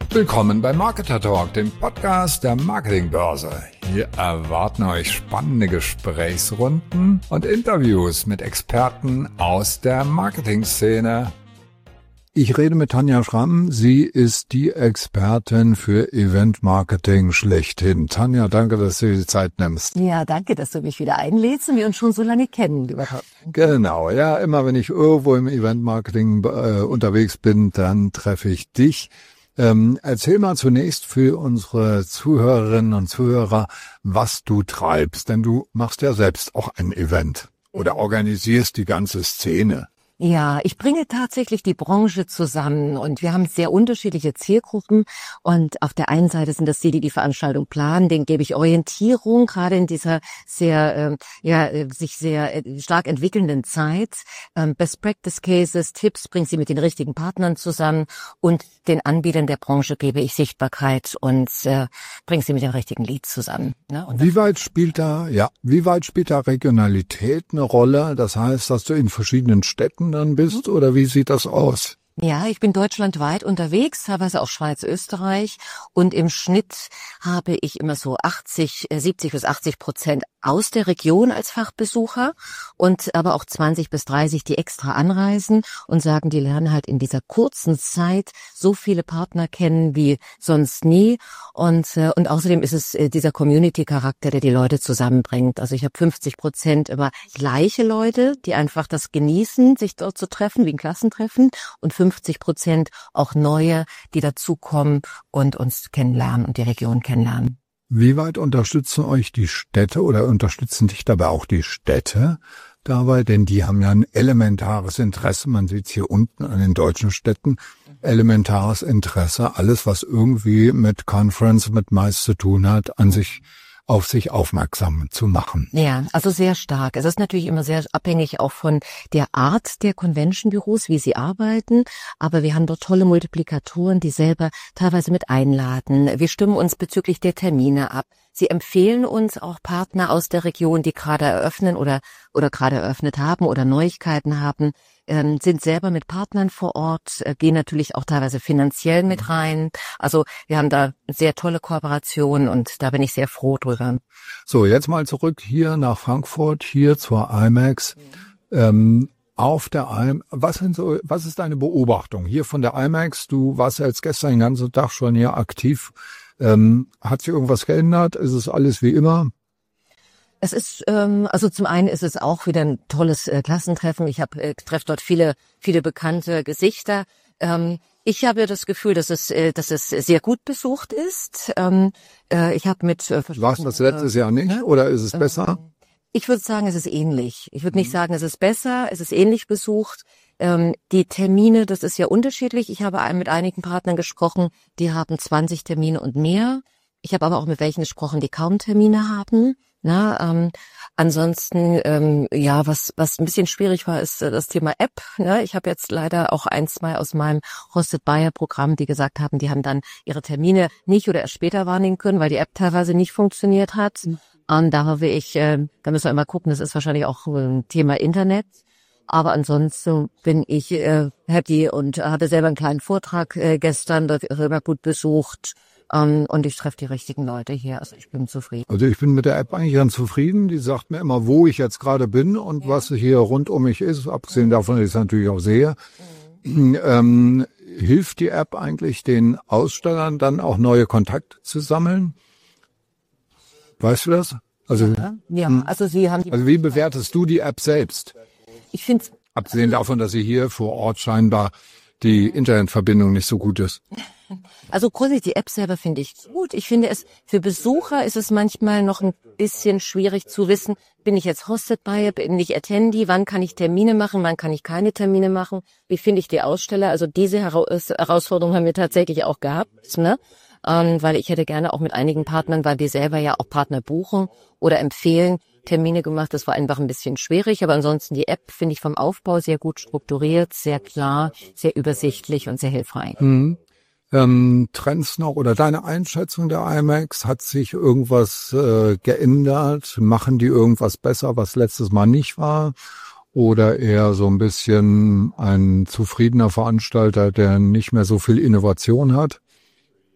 Willkommen bei Marketer Talk, dem Podcast der Marketingbörse. Hier erwarten euch spannende Gesprächsrunden und Interviews mit Experten aus der Marketingszene. Ich rede mit Tanja Schramm. Sie ist die Expertin für Event-Marketing schlechthin. Tanja, danke, dass du dir die Zeit nimmst. Ja, danke, dass du mich wieder einlädst und wir uns schon so lange kennen überhaupt. Genau, ja, immer wenn ich irgendwo im Event-Marketing unterwegs bin, dann treffe ich dich. Erzähl mal zunächst für unsere Zuhörerinnen und Zuhörer, was du treibst, denn du machst ja selbst auch ein Event oder organisierst die ganze Szene. Ja, ich bringe tatsächlich die Branche zusammen und wir haben sehr unterschiedliche Zielgruppen und auf der einen Seite sind das die die Veranstaltung planen, denen gebe ich Orientierung, gerade in dieser sehr, sich sehr stark entwickelnden Zeit. Best Practice Cases, Tipps, bringe sie mit den richtigen Partnern zusammen und den Anbietern der Branche gebe ich Sichtbarkeit und bringe sie mit den richtigen Leads zusammen. Ne? Und wie weit spielt da Regionalität eine Rolle? Das heißt, dass du in verschiedenen Städten dann bist oder wie sieht das aus? Ja, ich bin deutschlandweit unterwegs, teilweise auch Schweiz, Österreich und im Schnitt habe ich immer so 70 bis 80% aus der Region als Fachbesucher und aber auch 20 bis 30, die extra anreisen und sagen, die lernen halt in dieser kurzen Zeit so viele Partner kennen wie sonst nie und außerdem ist es dieser Community-Charakter, der die Leute zusammenbringt. Also ich habe 50% immer gleiche Leute, die einfach das genießen, sich dort zu treffen, wie ein Klassentreffen und 50% auch neue, die dazukommen und uns kennenlernen und die Region kennenlernen. Wie weit unterstützen euch die Städte oder unterstützen dich dabei auch die Städte dabei? Denn die haben ja ein elementares Interesse, man sieht es hier unten an den deutschen Städten, elementares Interesse, alles was irgendwie mit Conference, mit MICE zu tun hat, auf sich aufmerksam zu machen. Ja, also sehr stark. Es ist natürlich immer sehr abhängig auch von der Art der Convention-Büros, wie sie arbeiten. Aber wir haben dort tolle Multiplikatoren, die selber teilweise mit einladen. Wir stimmen uns bezüglich der Termine ab. Sie empfehlen uns auch Partner aus der Region, die gerade eröffnen oder gerade eröffnet haben oder Neuigkeiten haben, sind selber mit Partnern vor Ort, gehen natürlich auch teilweise finanziell mit rein. Also wir haben da sehr tolle Kooperationen und da bin ich sehr froh drüber. So, jetzt mal zurück hier nach Frankfurt, hier zur IMEX. Auf der was ist deine Beobachtung hier von der IMEX? Du warst ja jetzt gestern den ganzen Tag schon hier aktiv. Hat sich irgendwas geändert? Ist es alles wie immer? Es ist, also zum einen ist es auch wieder ein tolles Klassentreffen. Ich treffe dort viele bekannte Gesichter. Ich habe das Gefühl, dass es sehr gut besucht ist. Ich habe mit warst das letztes Jahr nicht oder ist es besser? Ich würde sagen, es ist ähnlich. Ich würde nicht sagen, es ist besser, es ist ähnlich besucht. Die Termine, das ist ja unterschiedlich. Ich habe mit einigen Partnern gesprochen, die haben 20 Termine und mehr. Ich habe aber auch mit welchen gesprochen, die kaum Termine haben. Ansonsten, was ein bisschen schwierig war, ist das Thema App. Ne? Ich habe jetzt leider auch 2 aus meinem Hosted Buyer Programm, die gesagt haben, die haben dann ihre Termine nicht oder erst später wahrnehmen können, weil die App teilweise nicht funktioniert hat. Und da hoffe ich, da müssen wir immer gucken, das ist wahrscheinlich auch ein Thema Internet. Aber ansonsten bin ich happy und habe selber einen kleinen Vortrag gestern, das ist immer gut besucht. Und ich treffe die richtigen Leute hier, also ich bin zufrieden. Also ich bin mit der App eigentlich ganz zufrieden. Die sagt mir immer, wo ich jetzt gerade bin und was hier rund um mich ist. Abgesehen davon, dass ich es natürlich auch sehe. Hilft die App eigentlich den Ausstellern dann auch neue Kontakte zu sammeln? Weißt du das? Also, also Sie haben also wie bewertest du die App selbst? Ich finde es. Abgesehen davon, dass sie hier vor Ort scheinbar die Internetverbindung nicht so gut ist. Also grundsätzlich die App selber finde ich gut. Ich finde es, für Besucher ist es manchmal noch ein bisschen schwierig zu wissen, bin ich jetzt Hosted Buyer, bin ich Attendee, wann kann ich Termine machen, wann kann ich keine Termine machen, wie finde ich die Aussteller. Also diese Herausforderung haben wir tatsächlich auch gehabt, ne? Weil ich hätte gerne auch mit einigen Partnern, weil wir selber ja auch Partner buchen oder empfehlen, Termine gemacht. Das war einfach ein bisschen schwierig, aber ansonsten die App finde ich vom Aufbau sehr gut strukturiert, sehr klar, sehr übersichtlich und sehr hilfreich. Trends noch oder deine Einschätzung der IMEX, hat sich irgendwas geändert? Machen die irgendwas besser, was letztes Mal nicht war? Oder eher so ein bisschen ein zufriedener Veranstalter, der nicht mehr so viel Innovation hat?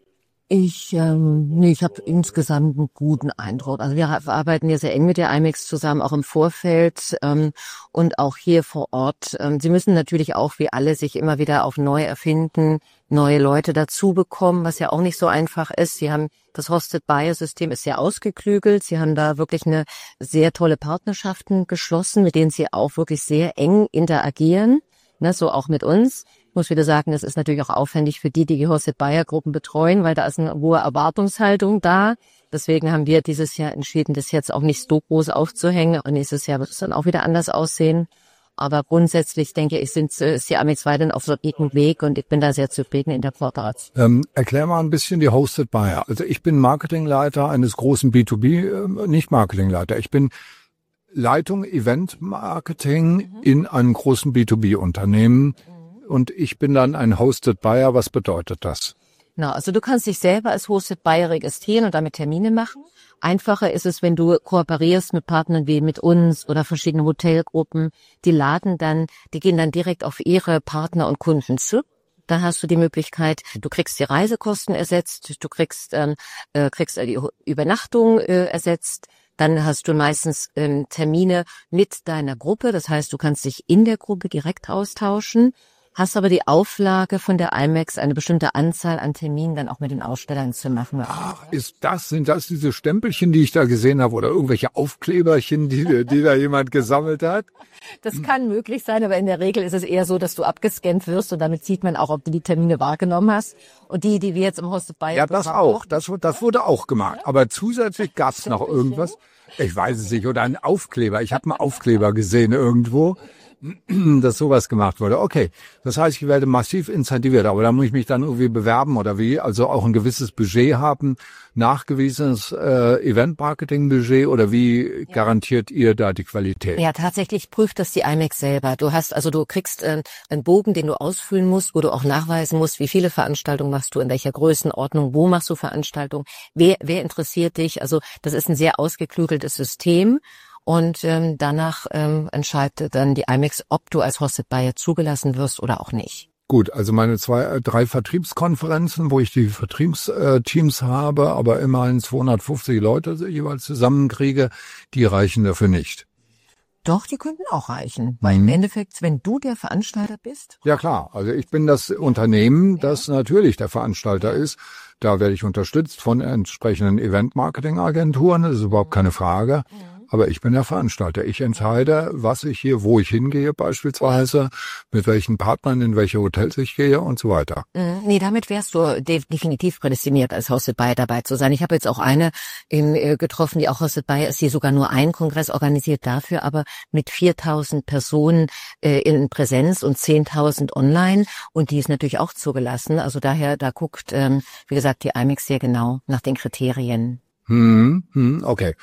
Ich habe insgesamt einen guten Eindruck. Also wir arbeiten ja sehr eng mit der IMEX zusammen, auch im Vorfeld und auch hier vor Ort. Sie müssen natürlich auch wie alle sich immer wieder auf neu erfinden, neue Leute dazu bekommen, was ja auch nicht so einfach ist. Sie haben das Hosted-Buyer-System ist sehr ausgeklügelt. Sie haben da wirklich eine sehr tolle Partnerschaften geschlossen, mit denen Sie auch wirklich sehr eng interagieren, ne, so auch mit uns. Ich muss wieder sagen, das ist natürlich auch aufwendig für die Hosted-Buyer-Gruppen betreuen, weil da ist eine hohe Erwartungshaltung da. Deswegen haben wir dieses Jahr entschieden, das jetzt auch nicht so groß aufzuhängen. Und nächstes Jahr wird es dann auch wieder anders aussehen. Aber grundsätzlich denke ich, ist die IMEX weiterhin auf so einem guten Weg und ich bin da sehr zufrieden in der Kooperation. Erklär mal ein bisschen die Hosted Buyer. Also ich bin Marketingleiter eines großen B2B, nicht Marketingleiter. Ich bin Leitung Event Marketing in einem großen B2B-Unternehmen. Und ich bin dann ein Hosted Buyer. Was bedeutet das? Na, also du kannst dich selber als Hosted Buyer registrieren und damit Termine machen. Einfacher ist es, wenn du kooperierst mit Partnern wie mit uns oder verschiedenen Hotelgruppen. Die gehen dann direkt auf ihre Partner und Kunden zu. Dann hast du die Möglichkeit, du kriegst die Reisekosten ersetzt, du kriegst die Übernachtung ersetzt. Dann hast du meistens Termine mit deiner Gruppe. Das heißt, du kannst dich in der Gruppe direkt austauschen. Hast aber die Auflage von der IMEX, eine bestimmte Anzahl an Terminen dann auch mit den Ausstellern zu machen. Ach, sind das diese Stempelchen, die ich da gesehen habe, oder irgendwelche Aufkleberchen, die da jemand gesammelt hat? Das kann möglich sein, aber in der Regel ist es eher so, dass du abgescannt wirst und damit sieht man auch, ob du die Termine wahrgenommen hast. Und die wir jetzt im Hosted Buyer... Ja, das auch. Das wurde auch gemacht. Aber zusätzlich gab es noch irgendwas. Ich weiß es nicht. Oder ein Aufkleber. Ich habe einen Aufkleber gesehen irgendwo, dass sowas gemacht wurde. Okay, das heißt, ich werde massiv incentiviert, aber da muss ich mich dann irgendwie bewerben oder wie? Also auch ein gewisses Budget haben, nachgewiesenes Event-Marketing-Budget oder wie garantiert ihr da die Qualität? Ja, tatsächlich prüft das die IMEX selber. Du kriegst einen Bogen, den du ausfüllen musst, wo du auch nachweisen musst, wie viele Veranstaltungen machst du, in welcher Größenordnung, wo machst du Veranstaltungen, wer interessiert dich? Also das ist ein sehr ausgeklügeltes System. Und danach entscheidet dann die IMEX, ob du als Hosted Buyer zugelassen wirst oder auch nicht. Gut, also meine 3 Vertriebskonferenzen, wo ich die Vertriebsteams habe, aber immerhin 250 Leute jeweils zusammenkriege, die reichen dafür nicht. Doch, die könnten auch reichen. Weil im Endeffekt, wenn du der Veranstalter bist. Ja klar, also ich bin das Unternehmen, das natürlich der Veranstalter ist. Da werde ich unterstützt von entsprechenden Event-Marketing-Agenturen, das ist überhaupt keine Frage. Aber ich bin der Veranstalter. Ich entscheide, wo ich hingehe beispielsweise, mit welchen Partnern, in welche Hotels ich gehe und so weiter. Nee, damit wärst du definitiv prädestiniert, als Hosted Buyer dabei zu sein. Ich habe jetzt auch eine getroffen, die auch Hosted Buyer ist, die sogar nur einen Kongress organisiert dafür, aber mit 4.000 Personen in Präsenz und 10.000 online. Und die ist natürlich auch zugelassen. Also daher, da guckt, wie gesagt, die IMEX sehr genau nach den Kriterien. Okay.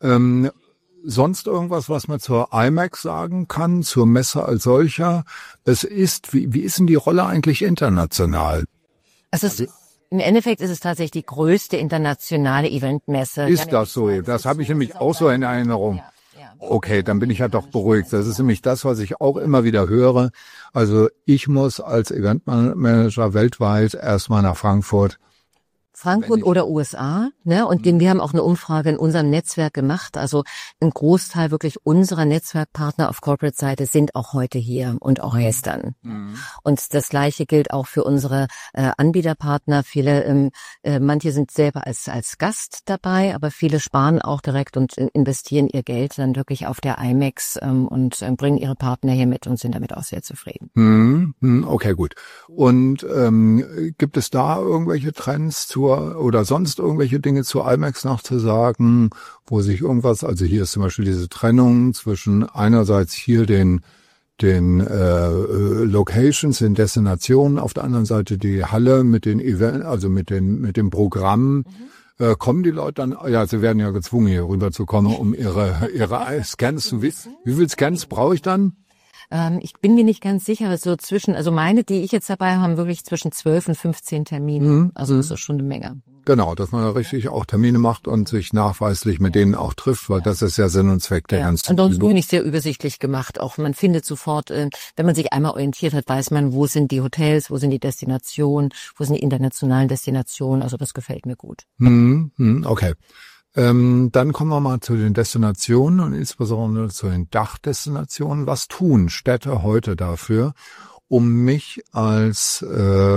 Sonst irgendwas, was man zur IMEX sagen kann, zur Messe als solcher? Wie ist denn die Rolle eigentlich international? Im Endeffekt ist es tatsächlich die größte internationale Eventmesse. Ist das so? Das habe ich nämlich auch so in Erinnerung. Okay, dann bin ich ja doch beruhigt. Das ist nämlich das, was ich auch immer wieder höre. Also ich muss als Eventmanager weltweit erstmal nach Frankfurt oder USA, ne? Und wir haben auch eine Umfrage in unserem Netzwerk gemacht. Also ein Großteil wirklich unserer Netzwerkpartner auf Corporate-Seite sind auch heute hier und auch gestern. Und das Gleiche gilt auch für unsere Anbieterpartner. Viele, manche sind selber als Gast dabei, aber viele sparen auch direkt und investieren ihr Geld dann wirklich auf der IMEX und bringen ihre Partner hier mit und sind damit auch sehr zufrieden. Okay, gut. Und gibt es da irgendwelche Trends oder sonst irgendwelche Dinge zur IMEX noch zu sagen, wo sich irgendwas, also hier ist zum Beispiel diese Trennung zwischen einerseits hier den Locations, den Destinationen, auf der anderen Seite die Halle mit den Events, also mit dem Programm. Kommen die Leute dann, ja, sie werden ja gezwungen, hier rüber zu kommen, um ihre Scans zu wissen. Wie viele Scans brauche ich dann? Ich bin mir nicht ganz sicher, also meine, die ich jetzt dabei habe, haben wirklich zwischen 12 und 15 Termine. Also das ist schon eine Menge. Genau, dass man da richtig auch Termine macht und sich nachweislich mit denen auch trifft, weil das ist ja Sinn und Zweck der ganzen Übung. Und bin ich sehr übersichtlich gemacht. Auch man findet sofort, wenn man sich einmal orientiert hat, weiß man, wo sind die Hotels, wo sind die Destinationen, wo sind die internationalen Destinationen. Also das gefällt mir gut. Okay. Dann kommen wir mal zu den Destinationen und insbesondere zu den Dachdestinationen. Was tun Städte heute dafür, um mich als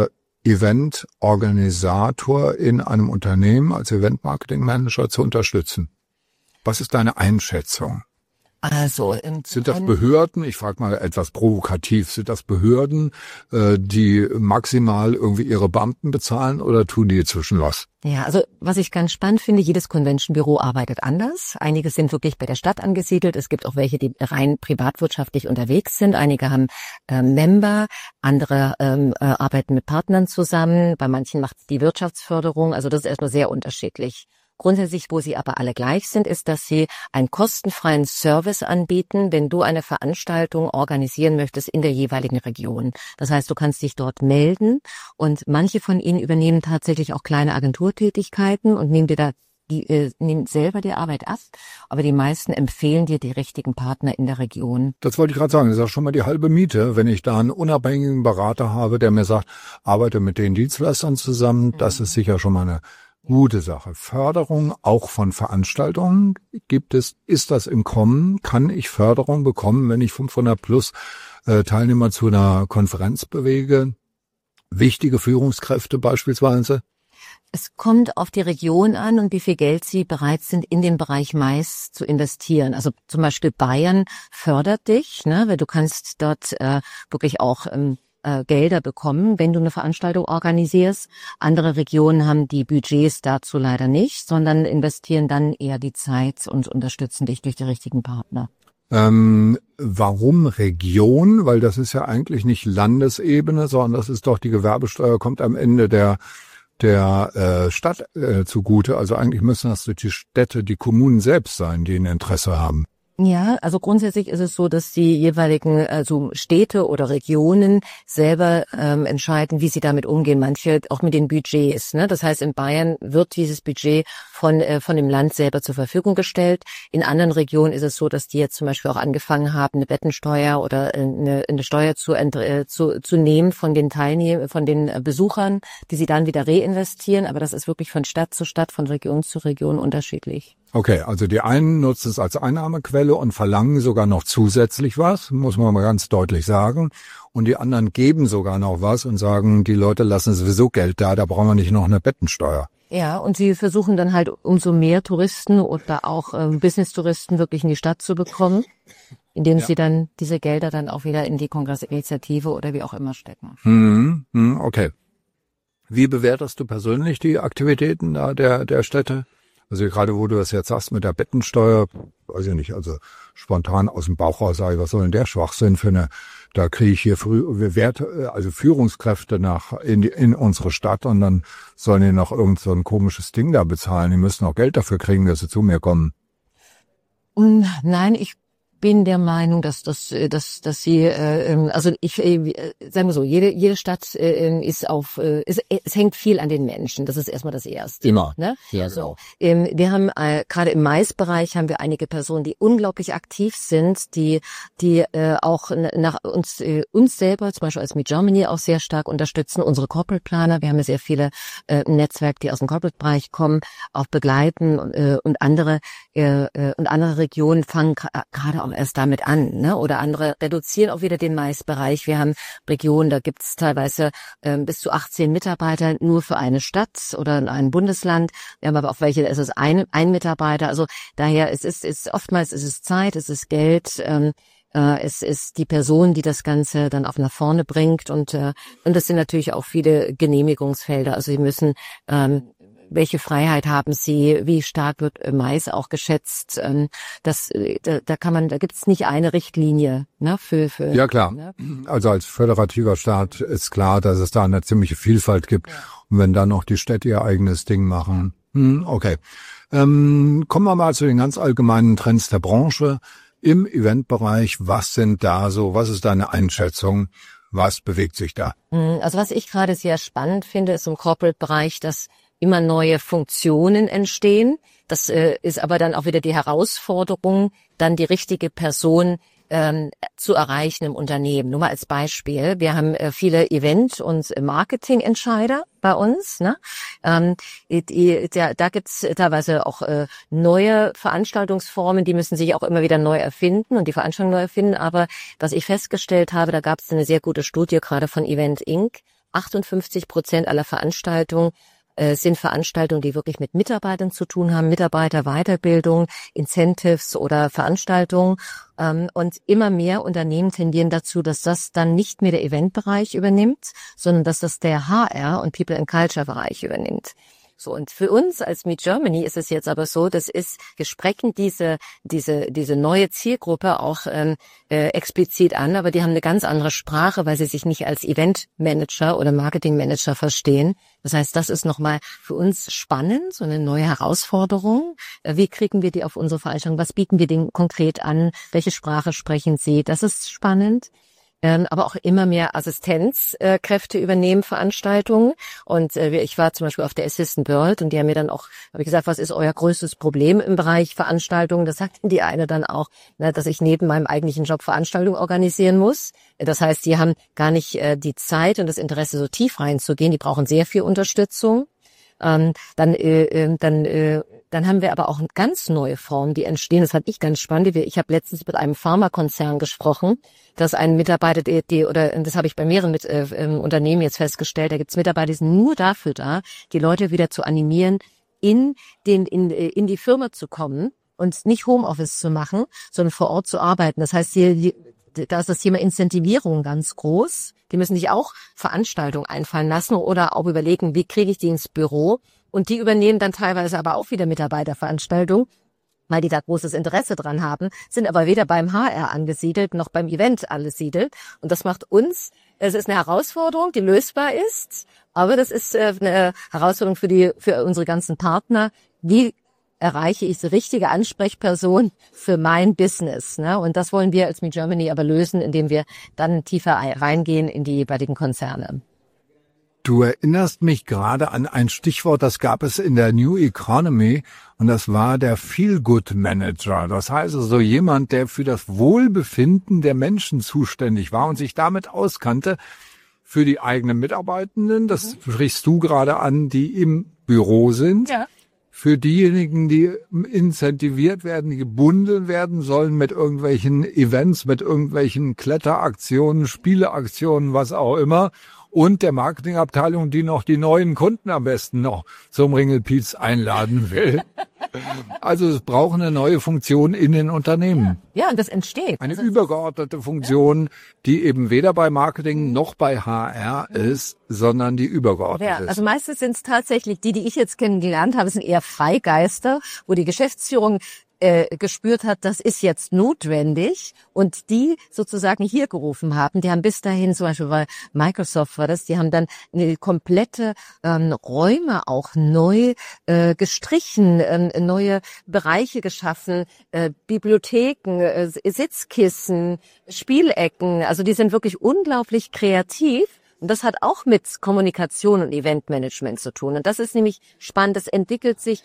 Eventorganisator in einem Unternehmen als Event-Marketing-Manager zu unterstützen? Was ist deine Einschätzung? Also sind das Behörden, ich frage mal etwas provokativ, sind das Behörden, die maximal irgendwie ihre Beamten bezahlen oder tun die inzwischen was? Ja, also was ich ganz spannend finde, jedes Convention-Büro arbeitet anders. Einige sind wirklich bei der Stadt angesiedelt. Es gibt auch welche, die rein privatwirtschaftlich unterwegs sind. Einige haben Member, andere arbeiten mit Partnern zusammen. Bei manchen macht die Wirtschaftsförderung. Also das ist erstmal sehr unterschiedlich. Grundsätzlich, wo sie aber alle gleich sind, ist, dass sie einen kostenfreien Service anbieten, wenn du eine Veranstaltung organisieren möchtest in der jeweiligen Region. Das heißt, du kannst dich dort melden und manche von ihnen übernehmen tatsächlich auch kleine Agenturtätigkeiten und nehmen selber die Arbeit ab, aber die meisten empfehlen dir die richtigen Partner in der Region. Das wollte ich gerade sagen, das ist auch schon mal die halbe Miete, wenn ich da einen unabhängigen Berater habe, der mir sagt, arbeite mit den Dienstleistern zusammen, das ist sicher schon mal eine gute Sache. Förderung auch von Veranstaltungen ist das im Kommen? Kann ich Förderung bekommen, wenn ich 500 plus Teilnehmer zu einer Konferenz bewege? Wichtige Führungskräfte beispielsweise? Es kommt auf die Region an und wie viel Geld sie bereit sind, in den Bereich Mais zu investieren. Also zum Beispiel Bayern fördert dich, ne, weil du kannst dort wirklich auch Gelder bekommen, wenn du eine Veranstaltung organisierst. Andere Regionen haben die Budgets dazu leider nicht, sondern investieren dann eher die Zeit und unterstützen dich durch die richtigen Partner. Warum Region? Weil das ist ja eigentlich nicht Landesebene, sondern das ist doch die Gewerbesteuer, kommt am Ende der Stadt zugute. Also eigentlich müssen das die Städte, die Kommunen selbst sein, die ein Interesse haben. Ja, also grundsätzlich ist es so, dass die jeweiligen Städte oder Regionen selber entscheiden, wie sie damit umgehen. Manche auch mit den Budgets. Ne? Das heißt, in Bayern wird dieses Budget von dem Land selber zur Verfügung gestellt. In anderen Regionen ist es so, dass die jetzt zum Beispiel auch angefangen haben, eine Bettensteuer oder eine Steuer zu nehmen von den Besuchern, die sie dann wieder reinvestieren. Aber das ist wirklich von Stadt zu Stadt, von Region zu Region unterschiedlich. Okay, also die einen nutzen es als Einnahmequelle und verlangen sogar noch zusätzlich was, muss man mal ganz deutlich sagen. Und die anderen geben sogar noch was und sagen, die Leute lassen sowieso Geld da brauchen wir nicht noch eine Bettensteuer. Ja, und sie versuchen dann halt umso mehr Touristen oder auch Business-Touristen wirklich in die Stadt zu bekommen, indem sie dann diese Gelder dann auch wieder in die Kongressinitiative oder wie auch immer stecken. Okay. Wie bewertest du persönlich die Aktivitäten da der Städte? Also gerade wo du das jetzt sagst mit der Bettensteuer, weiß ich nicht, also spontan aus dem Bauch raus sage ich, was soll denn der Schwachsinn da kriege ich hier Führungskräfte in unsere Stadt und dann sollen die noch irgend so ein komisches Ding da bezahlen. Die müssen auch Geld dafür kriegen, dass sie zu mir kommen. Nein, ich bin der Meinung, dass sie, sagen wir so, jede Stadt ist es hängt viel an den Menschen. Das ist erstmal das Erste. Immer. Ne? Ja, so. Wir haben gerade im Maisbereich haben wir einige Personen, die unglaublich aktiv sind, die auch nach uns selber, zum Beispiel als Meet Germany auch sehr stark unterstützen. Unsere Corporate Planer, wir haben ja sehr viele Netzwerke, die aus dem Corporate-Bereich kommen, auch begleiten und andere Regionen fangen gerade auch erst damit an, ne? Oder andere reduzieren auch wieder den Maisbereich. Wir haben Regionen, da gibt es teilweise bis zu 18 Mitarbeiter nur für eine Stadt oder ein Bundesland. Wir haben aber auch welche, da ist es ein Mitarbeiter. Also daher oftmals ist es Zeit, es ist Geld, es ist die Person, die das Ganze dann nach vorne bringt und das sind natürlich auch viele Genehmigungsfelder. Also sie müssen welche Freiheit haben sie? Wie stark wird Mais auch geschätzt? Da gibt's nicht eine Richtlinie, ne? Für ja klar. Ne? Also als föderativer Staat ist klar, dass es da eine ziemliche Vielfalt gibt. Ja. Und wenn dann noch die Städte ihr eigenes Ding machen, okay. Kommen wir mal zu den ganz allgemeinen Trends der Branche. im Eventbereich. Was ist deine Einschätzung? Was bewegt sich da? Also was ich gerade sehr spannend finde, ist im Corporate-Bereich, dass immer neue Funktionen entstehen. Das ist aber dann auch wieder die Herausforderung, dann die richtige Person zu erreichen im Unternehmen. Nur mal als Beispiel. Wir haben viele Event- und Marketing-Entscheider bei uns. Ne? Da gibt's teilweise auch neue Veranstaltungsformen, die müssen sich auch immer wieder neu erfinden und die Veranstaltung neu erfinden. Aber was ich festgestellt habe, da gab es eine sehr gute Studie gerade von Event Inc. 58% aller Veranstaltungen sind Veranstaltungen, die wirklich mit Mitarbeitern zu tun haben, Mitarbeiterweiterbildung, Incentives oder Veranstaltungen. Und immer mehr Unternehmen tendieren dazu, dass das dann nicht mehr der Eventbereich übernimmt, sondern dass das der HR- und People and Culture-Bereich übernimmt. So, und für uns als Meet Germany ist es jetzt aber so, wir sprechen diese neue Zielgruppe auch explizit an, aber die haben eine ganz andere Sprache, weil sie sich nicht als Eventmanager oder Marketingmanager verstehen. Das heißt, das ist nochmal für uns spannend, so eine neue Herausforderung. Wie kriegen wir die auf unsere Veranstaltung? Was bieten wir denen konkret an? Welche Sprache sprechen sie? Das ist spannend. Aber auch immer mehr Assistenzkräfte übernehmen Veranstaltungen. Und ich war zum Beispiel auf der Assistant World und die haben mir dann auch, habe ich gesagt, was ist euer größtes Problem im Bereich Veranstaltungen? Das sagten die eine dann auch, dass ich neben meinem eigentlichen Job Veranstaltungen organisieren muss. Das heißt, die haben gar nicht die Zeit und das Interesse, so tief reinzugehen. Die brauchen sehr viel Unterstützung. Dann haben wir aber auch ganz neue Formen, die entstehen. Das fand ich ganz spannend. Ich habe letztens mit einem Pharmakonzern gesprochen, dass ein Mitarbeiter, das habe ich bei mehreren Unternehmen jetzt festgestellt, da gibt es Mitarbeiter, die sind nur dafür da, die Leute wieder zu animieren, in die Firma zu kommen und nicht Homeoffice zu machen, sondern vor Ort zu arbeiten. Das heißt, da ist das Thema Incentivierung ganz groß. Die müssen sich auch Veranstaltungen einfallen lassen oder auch überlegen, wie kriege ich die ins Büro. Und die übernehmen dann teilweise aber auch wieder Mitarbeiterveranstaltungen, weil die da großes Interesse dran haben, sind aber weder beim HR angesiedelt noch beim Event angesiedelt. Und das macht es ist eine Herausforderung, die lösbar ist, aber das ist eine Herausforderung für unsere ganzen Partner. Wie erreiche ich die richtige Ansprechperson für mein Business, ne? Und das wollen wir als Meet Germany aber lösen, indem wir dann tiefer reingehen in die jeweiligen Konzerne. Du erinnerst mich gerade an ein Stichwort, das gab es in der New Economy und das war der Feel-Good-Manager. Das heißt also jemand, der für das Wohlbefinden der Menschen zuständig war und sich damit auskannte für die eigenen Mitarbeitenden. Das sprichst du gerade an, die im Büro sind. Ja. Für diejenigen, die incentiviert werden, die gebunden werden sollen mit irgendwelchen Events, mit irgendwelchen Kletteraktionen, Spieleaktionen, was auch immer. Und der Marketingabteilung, die noch die neuen Kunden am besten noch zum Ringelpiez einladen will. Also es braucht eine neue Funktion in den Unternehmen. Ja, und das entsteht. Eine übergeordnete Funktion, die eben weder bei Marketing noch bei HR ist, sondern die übergeordnet ist. Also meistens sind es tatsächlich die ich jetzt kennengelernt habe, sind eher Freigeister, wo die Geschäftsführung gespürt hat, das ist jetzt notwendig und die sozusagen hier gerufen haben. Die haben bis dahin, zum Beispiel bei Microsoft war das, die haben dann eine komplette Räume auch neu gestrichen, neue Bereiche geschaffen, Bibliotheken, Sitzkissen, Spielecken. Also die sind wirklich unglaublich kreativ. Und das hat auch mit Kommunikation und Eventmanagement zu tun. Und das ist nämlich spannend. Das entwickelt sich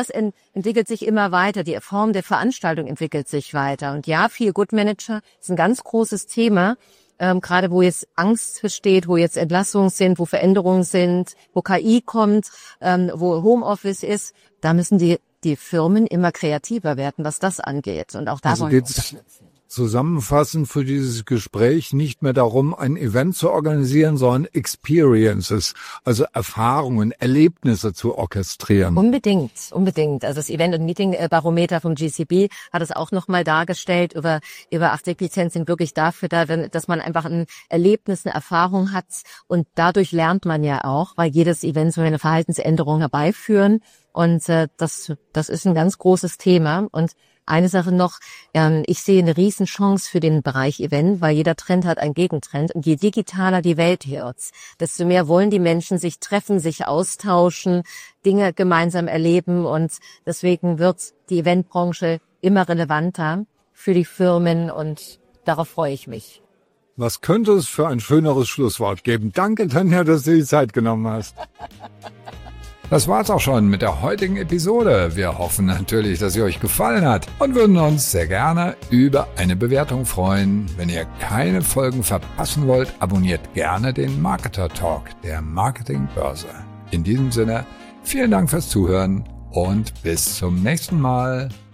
immer weiter. Die Form der Veranstaltung entwickelt sich weiter. Und ja, Feel Good Manager ist ein ganz großes Thema. Gerade wo jetzt Angst besteht, wo jetzt Entlassungen sind, wo Veränderungen sind, wo KI kommt, wo Homeoffice ist. Da müssen die Firmen immer kreativer werden, was das angeht. Und auch da wollen wir unterstützen. Zusammenfassend für dieses Gespräch nicht mehr darum, ein Event zu organisieren, sondern Experiences, also Erfahrungen, Erlebnisse zu orchestrieren. Unbedingt. Also das Event- und Meeting-Barometer vom GCB hat es auch nochmal dargestellt. Über 80% sind wirklich dafür da, dass man einfach ein Erlebnis, eine Erfahrung hat. Und dadurch lernt man ja auch, weil jedes Event soll eine Verhaltensänderung herbeiführen. Und das ist ein ganz großes Thema. Und eine Sache noch, ich sehe eine Riesenchance für den Bereich Event, weil jeder Trend hat einen Gegentrend. Und je digitaler die Welt wird, desto mehr wollen die Menschen sich treffen, sich austauschen, Dinge gemeinsam erleben. Und deswegen wird die Eventbranche immer relevanter für die Firmen und darauf freue ich mich. Was könnte es für ein schöneres Schlusswort geben? Danke, Tanja, dass du die Zeit genommen hast. Das war's auch schon mit der heutigen Episode. Wir hoffen natürlich, dass sie euch gefallen hat und würden uns sehr gerne über eine Bewertung freuen. Wenn ihr keine Folgen verpassen wollt, abonniert gerne den Marketer Talk der Marketingbörse. In diesem Sinne, vielen Dank fürs Zuhören und bis zum nächsten Mal.